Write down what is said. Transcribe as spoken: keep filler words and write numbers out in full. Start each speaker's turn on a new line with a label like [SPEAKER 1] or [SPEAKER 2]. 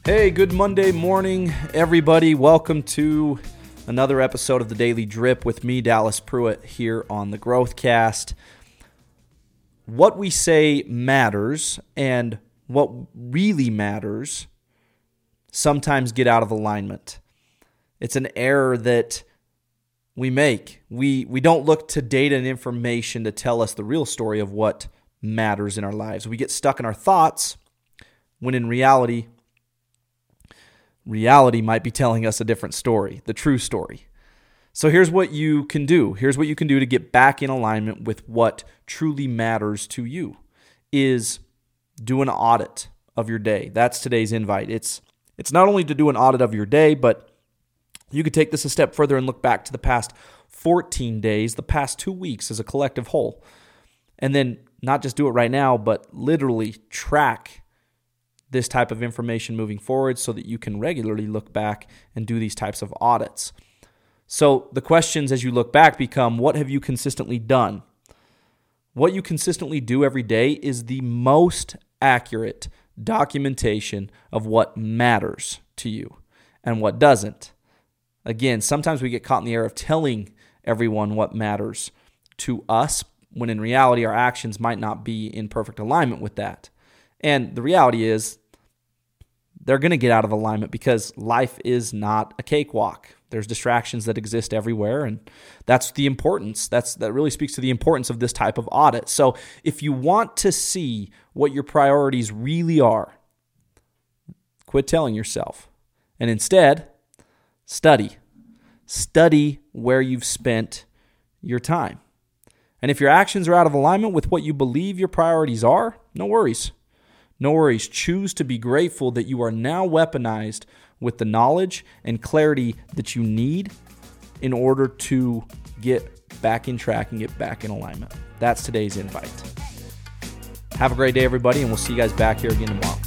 [SPEAKER 1] Hey, good Monday morning, everybody. Welcome to another episode of the Daily Drip with me, Dallas Pruitt, here on the Growthcast. What we say matters, and what really matters sometimes get out of alignment. It's an error that we make. We we don't look to data and information to tell us the real story of what matters in our lives. We get stuck in our thoughts when in reality, reality might be telling us a different story, the true story. So here's what you can do. Here's what you can do to get back in alignment with what truly matters to you is do an audit of your day. That's today's invite. It's it's not only to do an audit of your day, but you could take this a step further and look back to the past fourteen days, the past two weeks as a collective whole. And then not just do it right now, but literally track this type of information moving forward so that you can regularly look back and do these types of audits. So the questions as you look back become, what have you consistently done? What you consistently do every day is the most accurate documentation of what matters to you and what doesn't. Again, sometimes we get caught in the error of telling everyone what matters to us, when in reality our actions might not be in perfect alignment with that. And the reality is they're going to get out of alignment because life is not a cakewalk. There's distractions that exist everywhere, and that's the importance. That's that really speaks to the importance of this type of audit. So if you want to see what your priorities really are, quit telling yourself. And instead, study. Study where you've spent your time. And if your actions are out of alignment with what you believe your priorities are, no worries. No worries. Choose to be grateful that you are now weaponized with the knowledge and clarity that you need in order to get back in track and get back in alignment. That's today's invite. Have a great day, everybody, and we'll see you guys back here again tomorrow.